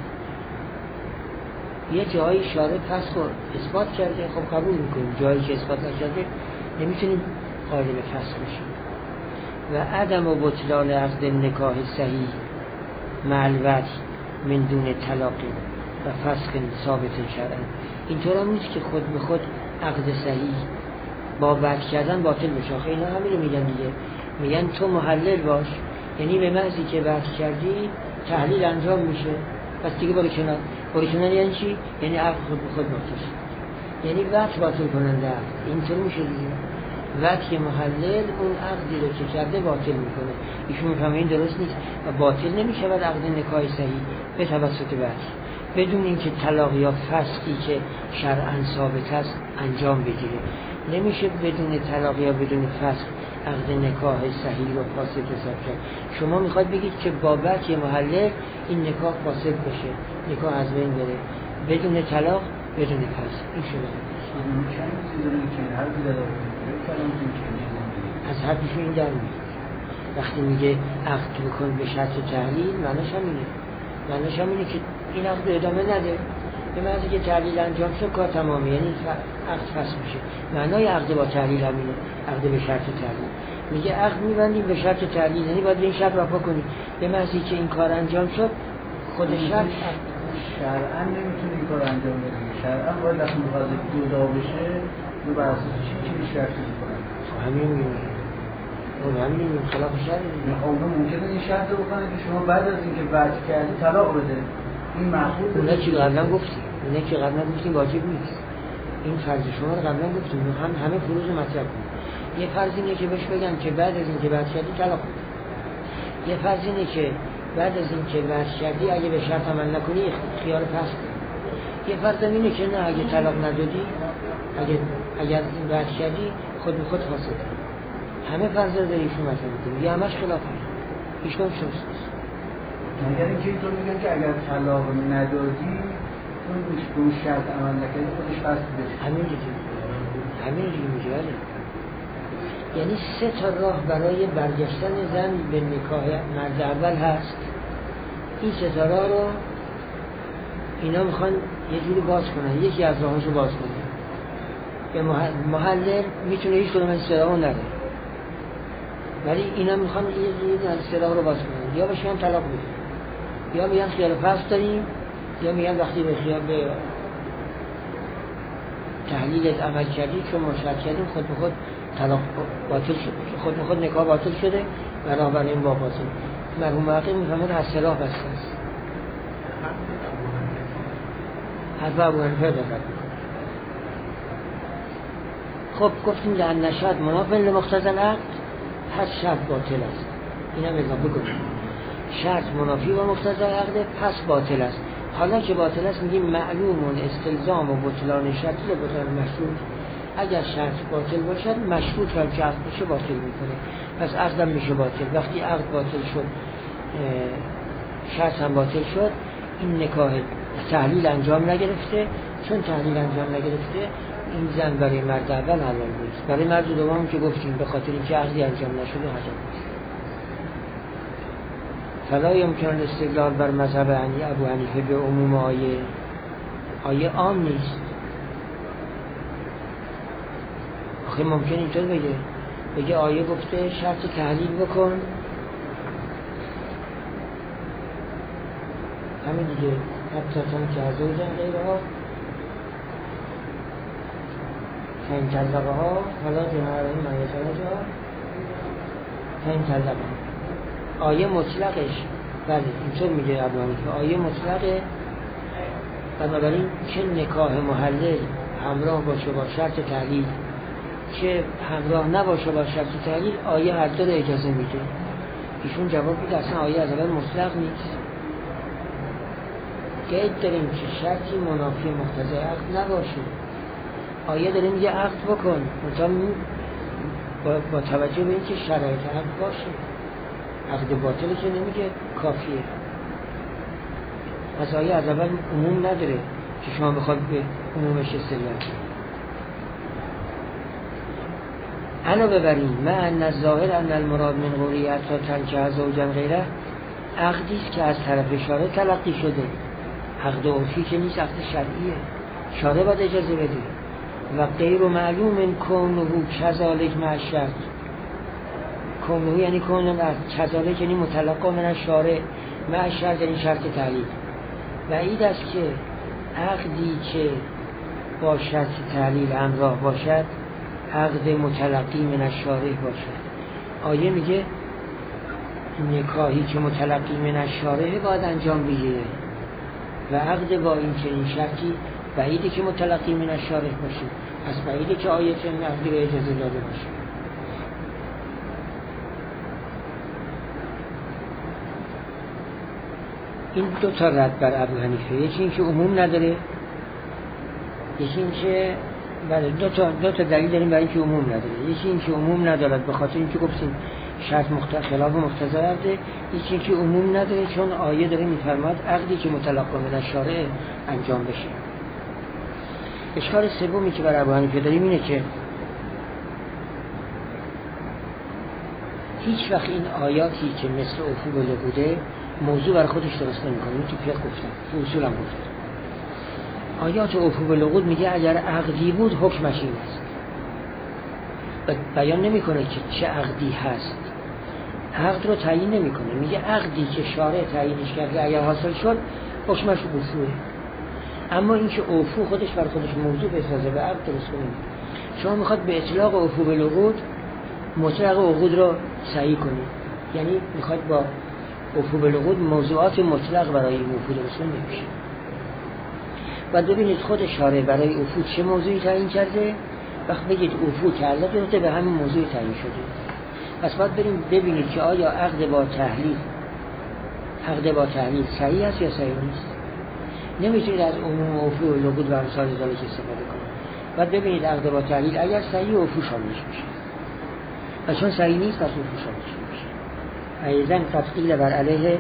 S1: یه جایی شارع فسخ رو اثبات کرده، خب قبول میکنیم. جایی که اثبات نکرده نمیتونیم قائل به فسخ بشیم. و عدم و بطلان عقد نکاح صحیح معلوت من دون طلاق و فسخ ثابت شرعا. اینطور هم نیست که خود به خود عقد صحیح با وعد کردن باطل بشه. آخه اینا همین رو میگن دیگه، میگن تو محلل باش، یعنی به محضی که وعد کردی تحلیل انجام میشه، پس دیگه برو کنار. برو کنار یعنی چی؟ یعنی عقد خود به خود باطل شد، یعنی وعد باطل کننده عقد. اینطور میشه دیگه، وعد که محلل اون عقدی رو که کرده باطل میکنه. ایشون میفهمه این درست نیست و باطل نمیشه بعد عقد نکاح صحیح به توسط وعد بدون اینکه طلاق یا فسخی که شرعاً ثابت است انجام بگیره. نمیشه بدون طلاق یا بدون فسخ عقد نکاح صحیح رو فاسد حساب کرد. شما میخواد بگید که با وعد محلل این نکاح فاسد بشه، نکاح از بین بره بدون طلاق بدون فسخ. این شده از حرفش این در میاد. وقتی میگه عقد بکن به شرط تحلیل، معنیش همینه که این عقد ادامه نده، به معنی که تحلیل انجام شد کار تمامی، یعنی عقد فسخ میشه. معنای عقد با تحلیل همینه، عقد به شرط تحلیل. میگه عقد میبندیم به شرط تحلیل، یعنی باید این شرط وفا کنی. به معنی که این کار انجام شد خود شرط
S2: شرعاً نمیتونه این کار انجام بده. شرعا باید وقتی میخواد جدا بشه رو بر اساس چی شرط میکنن؟
S1: همین میگه اون همین خلاف شرعی
S2: میخوام ممکنه این شرط رو بکنه که شما بعد از اینکه وعده کردی طلاق بده این محفوظ
S1: اونا که قبلا گفتیم واجب نیست این فرض شما رو قبلا گفتیم همه فروض مطرح کنیم یه فرض اینه که بهش بگم که بعد از اینکه وعده کردی طلاق بده یه فرض اینه که بعد از اینکه وعده کردی اگه به شرط عمل نکنی خیار پس یه فرض اینه که نه اگه طلاق ندادی اگر وعده کردی خود به خود فاسد همه فرض رو داریشون مطرح میکنیم یه همش خلافه هیچ کنم شست
S2: مگر اینکه اینطور میگن که اگر طلاق ندادی تو اون شرط عمل نکردی خودش فاسد بشه
S1: همینجوری میگه یعنی 3 تا راه برای برگشتن زن به نکاح مرد اول هست این 3 تا راه رو اینا میخوان یه جوری باز کنن یکی از راهاشو باز کنن به محلل میتونه هیچ کدوم از 3 راه نداره ولی اینا میخوان یه جوری از 3 راه رو باز کنن یا بهش میگن طلاق بدیم یا میگن خیال فصل داریم یا میگن وقتی به خیال به تحلیلت عمل کردی که مشاهده کردیم خود به خود طلاق باطل شده خود به خود نکاح باطل شده بنابراین این با باطل مرحوم عقیل میفهمد از 3 راه بسته است حرف ابو حنیفه دقت میکنه خب گفتیم لأن شرط مناف لمقتضی العقد پس شرط باطل است اینم اضافه کنیم شرط منافی و مقتضی العقد پس باطل است حالا که باطل است میگیم معلوم استلزام و بطلان شرطی و بطلان مشروط اگر شرط باطل باشد مشروط هم که عقد بشه باطل میکنه پس عقدم میشه باطل وقتی عقد باطل شد شرط هم باطل شد این نکاح تحلیل انجام نگرفته چون تحلیل انجام نگرفته این زن برای مرد اول حلال نیست برای مرد دوم که گفتیم به خاطر اینکه عقدی انجام نشده حلال نیست فلا یمکن استدلال بر مذهب ابو حنیفه به عموم آیه عام نیست آخه ممکن اینطور بگه آیه گفته شرط تحلیل بکن همین دیگه حتی که از زوجن غیره ها فین طلقه ها فلا جناح علیهم ان یتزوجا فین طلقه ها آیه مطلقش بله اینطور میگه ابو حنیفه آیه مطلقه بنابراین چه نکاح محلل همراه باشه با شرط تحلیل چه همراه نباشه با شرط تحلیل آیه هر دو رو اجازه میده ایشون جواب میده اصلا آیه از اول مطلق نیست قید داریم که شرطی منافی مقتضی عقد نباشه آیه داره میگه عقد بکن با توجه به اینکه شرایط عقد باشه عقد باطلی که نمیگه کافیه پس آیه از اول عموم نداره که شما بخواد به عمومش استدلال کنید انا ببریم ما ان الظاهر ان المراد من قوله حتی تنکح زوجا غیره عقدی است که از طرف شارع تلقی شده عقد عرفی که نیست عقد شرعیه شارع باید اجازه بده و غیر معلوم کونه کذالک مع الشرط کونه یعنی کونه کذالک یعنی متلقا من الشارع مع الشرط یعنی شرط تعلیل بعید است که عقدی که با شرط تعلیل همراه باشد عقد متلقی من الشارع باشد آیه میگه نکاحی که متلقی من الشارع باید انجام بگیره و عقد با این چنین شرطی بعیده که متلقی من الشارع باشه پس بعیده که آیه چنین عقدی رو اجازه داده باشه این 2 تا رد بر ابو حنیفه یکی این که عموم نداره یکی این که بله دو تا دلیل داریم برای اینکه عموم نداره یکی این که عموم ندارد به خاطر اینکه گفتیم شرط خلاف مقتضی عقده یکی این که عموم نداره چون آیه داره میفرماد عقدی که متلقا من الشارع انجام بشه اشکال سومی که برای ابو حنیفه داریم اینه که هیچ وقت این آیاتی که مثل اوفو بوده موضوع برای خودش درست نمی‌کنه این تو فقه گفتن تو اصول هم گفتن آیات اوفو بالعقود میگه اگر عقدی بود حکمش این است بیان نمیکنه که چه عقدی هست عقد رو تعیین نمیکنه میگه عقدی که شارع تعیینش کرده اگر حاصل شد حکمش وفوه اما این که اوفو خودش بر خودش موضوع بسازه به عقد درست کنه. شما میخواد به اطلاق اوفو بالعقود مطلق عقود رو صحیح کنید، یعنی میخواد با اوفو بالعقود موضوعات مطلق برای اوفو درست نمیشه. و ببینید خود شارع برای اوفو چه موضوعی تعیین کرده. وقت بگید اوفو تعلق داشته به همین موضوع تعیین شده. پس باید بریم ببینید که آیا عقد با تحلیل صحیح است یا صحیح نیست. نمیتونید از عموم اوفو بالعقود و امثال ذلک استفاده کنید. باید ببینید عقد با تحلیل اگر صحیح اوفو شاملش میشه و چون صحیح نیست پس اوفو شاملش میشه. ایضا قد قیل بر علیه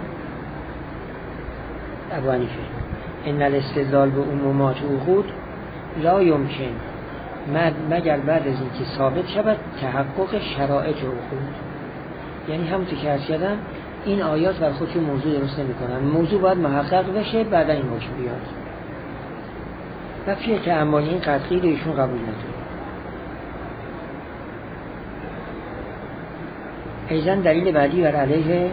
S1: ابو حنیفه ان الاستدلال به عمومات عقود لا یمکن مگر بعد از اینکه ثابت شود تحقق شرایط عقود. یعنی همونطور که عرض کردم این آیات بر خودشون موضوع درست نمی‌کنن. موضوع باید محقق بشه بعدا این حکم بیاد. و فی تأمل این قطعی رو ایشون قبول نداره. ایضا دلیل بعدی بر علیه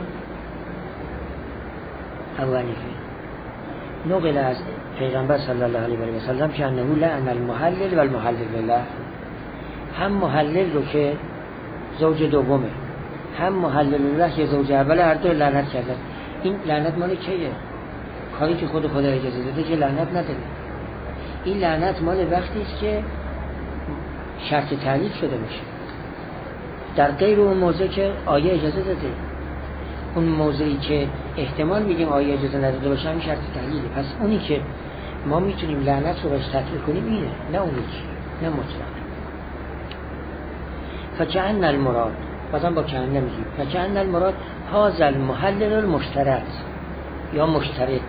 S1: ابو حنیفه نقل از پیغمبر صلی الله علیه و سلم که انه لعن المحلل و المحلل له. هم محلل رو که زوج دومه هم محلل له که زوج اوله هر دو لعنت کردن. این لعنت مال کیه؟ کاری که خدا اجازه داده که لعنت نداره. این لعنت مال وقتی است که شرط تعلیل شده باشه. در غیر اون موضوع که آیه اجازه داده، اون موضوعی که احتمال میدیم آیه اجازه نداده باشه همین شرط تعلیله. پس اونی که ما میتونیم لعنت رو باش تطبیق کنیم اینه، نه اونی که نه مطلق. فکأن المراد مثلا با کأن نمیگیم فکأن المراد هذا المحلل المشترط یا مشترط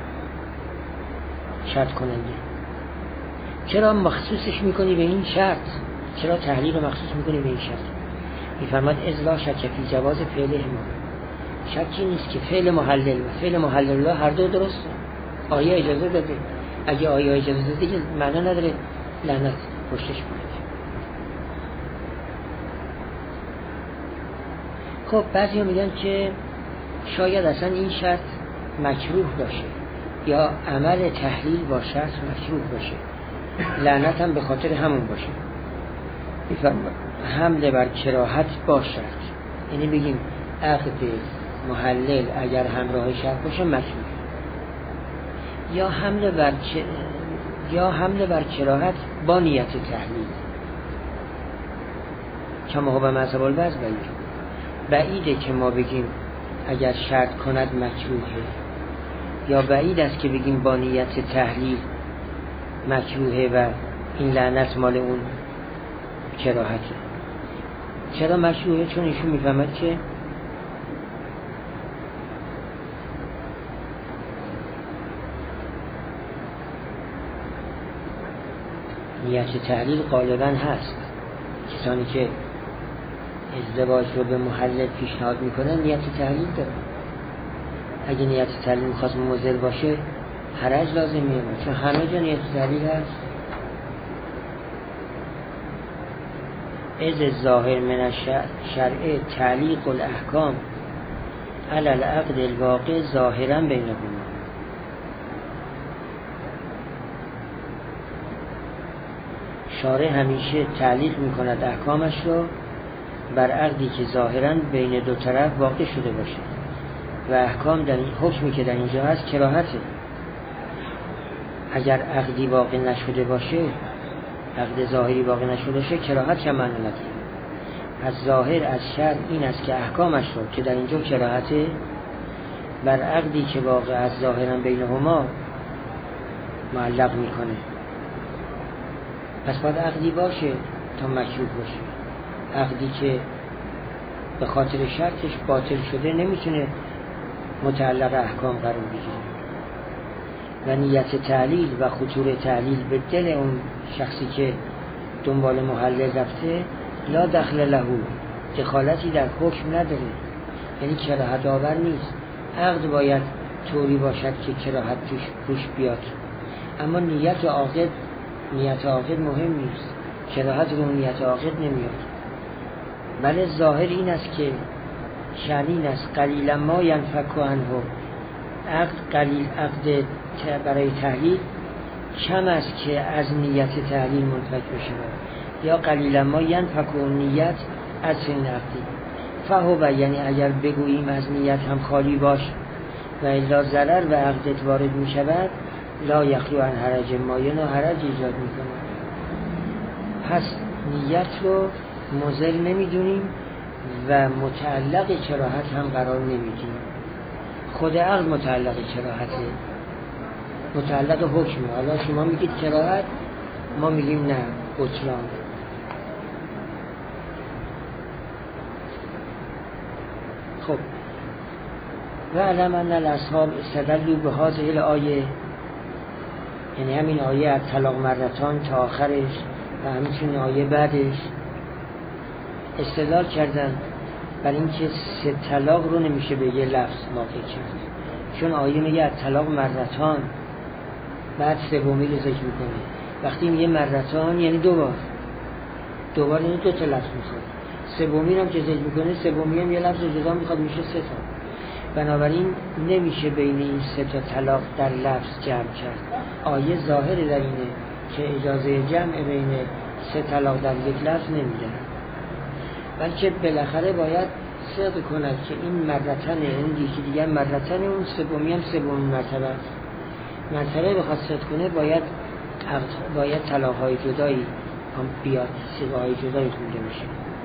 S1: شرط کننده. چرا مخصوصش میکنی به این شرط؟ چرا تحلیل رو مخصوص میکنی به این شرط؟ میفرماد اذ شک فی جواز فعله ما. شکی نیست که فعل محلل و فعل محلل الله هر دو درسته. آیه اجازه داده. اگه آیه اجازه داده که معنا نداره لعنت پشتش کنید. خب بعضی میگن که شاید اصلا این شرط مکروه باشه یا عمل تحلیل با شرط مکروه باشه، لعنت هم به خاطر همون باشه. میفرماد حمله بر کراهت با شرط، یعنی بگیم عقد محلل اگر همراه شرط باشه مکروه، یا حمله بر کراهت با نیت تحلیل. کما هو به مذهب الوضع بعیده که ما بگیم اگر شرط کند مکروهه، یا بعید است که بگیم با نیت تحلیل مکروهه و این لعنت مال اون کراهته. چرا مکروهه؟ چون ایشون میفهمد که نیت تحلیل غالبا هست. کسانی که ازدواج رو به محلل پیشنهاد میکنن نیت تحلیل داره. اگه نیت تحلیل میخواست مضر باشه حرج لازم میاد، چون همه جا نیت تحلیل هست. از الظاهر من الشرع تعلیق الاحکام علی العقد الواقع ظاهرا بینهما. شارع همیشه تعلیق میکند احکامش رو بر عقدی که ظاهرا بین دو طرف واقع شده باشه و احکام در این حکمی که در اینجا هست کراهته. اگر عقدی واقع نشده باشه، عقد ظاهری واقع نشده باشه، کراهت که معنی نداره. از ظاهر از شرع این است که احکامش رو که در اینجا کراهته بر عقدی که واقع از ظاهرا بینهما معلق میکنه. پس باید عقدی باشه تا مشروط باشه. عقدی که به خاطر شرطش باطل شده نمیتونه متعلق احکام قرار بگیره. و نیت تعلیل و خطور تعلیل به دل اون شخصی که دنبال محلل رفته لا دخل له، دخالتی در حکم نداره، یعنی کراهت آور نیست. عقد باید طوری باشد که کراهت توش بیاد، اما نیت عاقد مهم نیست. کراهت رو نیت عاقد نمیاد. بله ظاهر این است که شرعی است قلیلا ما ینفک عنه. عقد قلیل، عقد برای تحلیل کم است که از نیت تعلیل منفک بشه یا قلیلا ما ینفک نیت از سن عقدی فهو، یعنی اگر بگوییم از نیت هم خالی باش و الا ضرر و عقدت وارد می شود لا یخلو عن حرج، مایه و حرج ایجاد می کند. پس نیت رو مضر نمیدونیم و متعلق کراهت هم قرار نمیدیم. خود عقل متعلق کراهته، متعلق حکمه. حالا شما میگید کراهت، ما میگیم نه، بطلان. خب و علم ان الاصحاب استدلوا بهذه الآیه، یعنی همین آیه از طلاق مرتان تا آخرش و همین آیه بعدش استدلال کردن بر اینکه 3 طلاق رو نمیشه به یه لفظ واقع کرد، چون آیه میگه از طلاق مرتان، بعد سومی رو ذکر میکنه. وقتی میگه مرتان یعنی 2 بار، 2 بار یعنی 2 تا لفظ میخواد. سومی رو هم که ذکر میکنه، سومی هم یه لفظ جدا میخواد، میشه 3 تا. بنابراین نمیشه بین این 3 تا طلاق در لفظ جمع کرد. آیه ظاهر در اینه که اجازه جمع بین 3 طلاق در یک لفظ نمیده، بلکه بالاخره باید صدق کند که این مرتن، این یکی دیگر مرتن، اون سومی هم سومین مرتبه است. مرتبه بخواد صدق کنه باید طلاق‌های جدایی هم بیاد، صیغه‌های جدایی خونده میشه.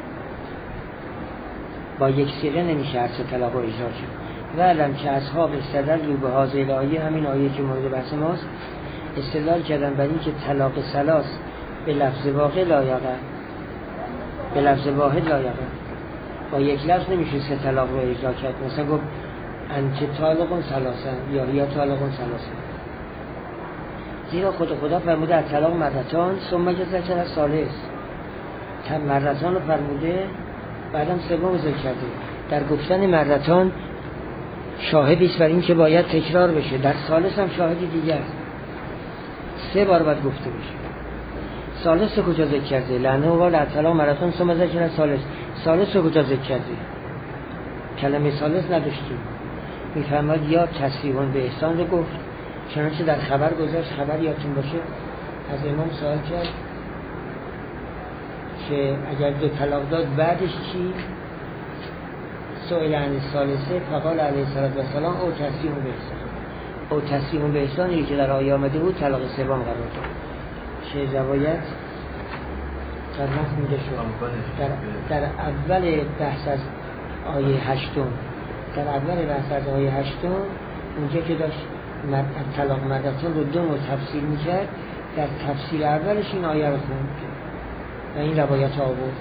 S1: با یک صیغه نمیشه هر 3 طلاق رو اجرا کرد. و علم که اصحاب استدلوا بهذه الآیه، همین آیه که مورد بحث ماست، استدلال کردن بر این که طلاق ثلاث به لفظ واقع لا یقع، به لفظ واحد لا یقع. با یک لفظ نمیشه 3 طلاق رو اجرا کرد. مثلا گفت انت طالق ثلاثا یا طالق ثلاثا، زیرا خدا فرموده از طلاق مرتان ثم ذکر الثالث، مرتان رو فرموده بعدم سوم ذکر کرده. در گفتن مرتان شاهدی است بر این که باید تکرار بشه، در ثالث هم شاهدی دیگر، 3 بار باید گفته بشه. ثالث رو کجا ذکر کرده؟ لعنه و لا طلاق مرتان ثم ذکر الثالث. ثالث رو کجا ذکر کرده؟ کلمه ثالث نداشتیم. میفرماد یا تصریح به احسان رو گفت، چنانچه در خبر گذاشت. خبر یادتون باشه از امام سوال کرد که اگر 2 طلاق داد بعدش چی؟ سئل عن الثالثه فقال علیه السلام او تصریح به احسان. او تصریح به احسانی که در آیه آمده بود طلاق سوم قرار داد. چه روایت در مخونده شد در اول بحث از آیه 8، در اول بحث از آیه 8 اونجا که داشت طلاق مرتان رو 2 نوع تفسیر میکرد، در تفسیر اولش این آیه رو خوند و این روایت آورد.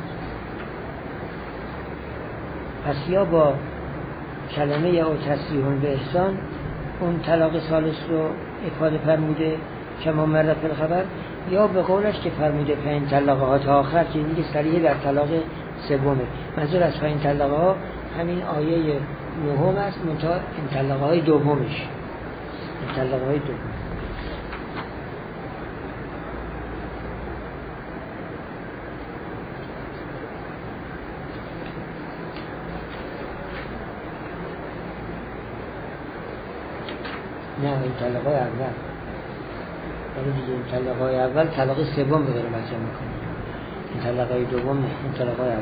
S1: پس یا با کلمه یا تصریح به احسان اون طلاق ثالث رو افاده فرموده که ما مرد فی الخبر، یا به قولش که فرموده 5 طلاقه ها تا آخر که دیگه صریح در طلاق سومه. منظور از 5 طلاقه ها همین آیه 9 است، منتها این طلاقه های دومش، این طلاقه های دوم. نه این طلاق های اول، یعنی دیگه این طلاق های اول طلاق سوم بداره مطرح میکنه، این طلاق های دوم نه، این طلاق های اول.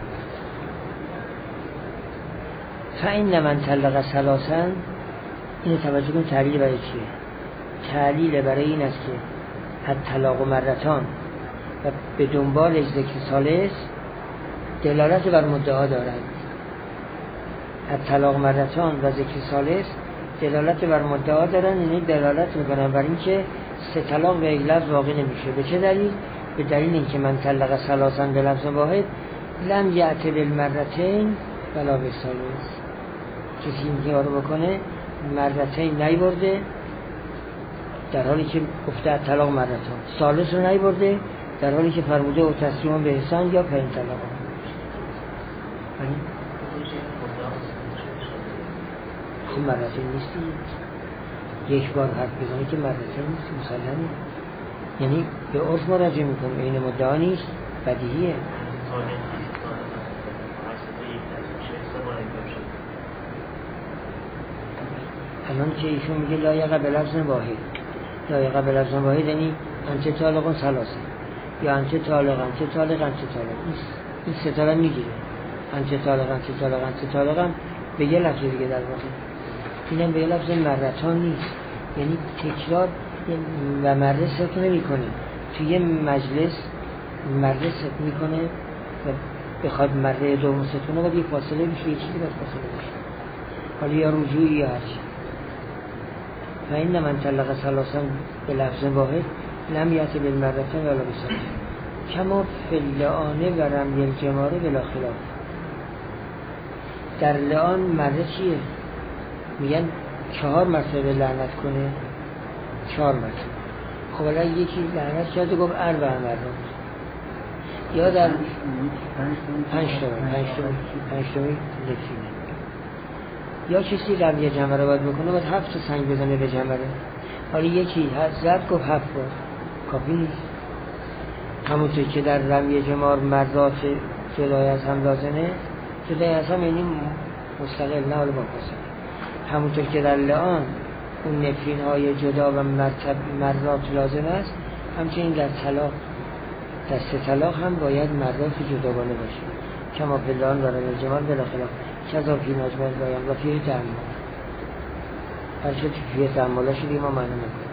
S1: فإن من طلق ثلاثا، اینو توجه کن تعلیل برای چیه؟ تعلیل برای این است که الطلاق مرتان و به دنبال ذکر ثالث دلالت بر مدعا دارند. الطلاق مرتان و ذکر ثالث دلالت بر مدعا دارن، یعنی دلالت میکنن بر این که 3 طلاق به یک لفظ واقع نمیشه. به چه دلیل؟ به دلیل اینکه من طلق ثلاثا به لفظ واحد لم یعتل المرتین ولا به ثالث. کسی این کارو بکنه مرتین نیورده در حالی که گفته طلاق مرتان، ثالث رو نیورده در حالی که فرموده او تصریح به احسان یا 5 طلاق. خب مرتين نیستی، یک بار حرف بزنی که مرتين نیستی، مسلمه. یعنی به عرف مراجعه میکنم، این مدعا نیست، بدیهیه. الان که ایشون میگه لایقه به لفظ واحد، لایقه به لفظ واحد یعنی انت طالقون ثلاثه یا انت طالق این سه تا رو میگیره. انت طالق به یه لفظ دیگه در واقع اینم به یه لفظ مرتان نیست، یعنی تکرار و مره ست نمی‌کنه. توی یه مجلس مره ست میکنه و بخواد مره دوم ستونه باید یه فاصله بشه، یه چیزی باید فاصله بشه، حالا یا رجوعی یا هرچی. و این من طلق ثلاثا به لفظ واحد لم یأتی بالمرتان ولا بثلاث کما فی اللعانه و رمی الجماره بلا خلاف. در لعان مره چیه؟ میگن 4 مرتبه لعنت کنه، 4 مرتبه. خب الان یکی لعنت کرده گفت 4 مرات، یا در 5 تومی لفینه. یا کسی رمی جمره باید بکنه باید 7 سنگ بزنه به جمره، حالا یکی زد گفت 7 بار کافی نیست. همونطور که در رمی جمار مرات جدای از هم لازمه، جدای از هم یعنی مستقل نه حالا با فاصله. همونطور که در لعان اون نفرین های جدا و مرات لازم است، همچنین در طلاق، در 3 طلاق هم باید مرات جداگانه باشه. کما فی اللعان و رمی الجمار بلا خلاف کذا فی مجمع البیان و فیه تعمل. هر چه فیه تعمل شدیم ما معنی نکنیم.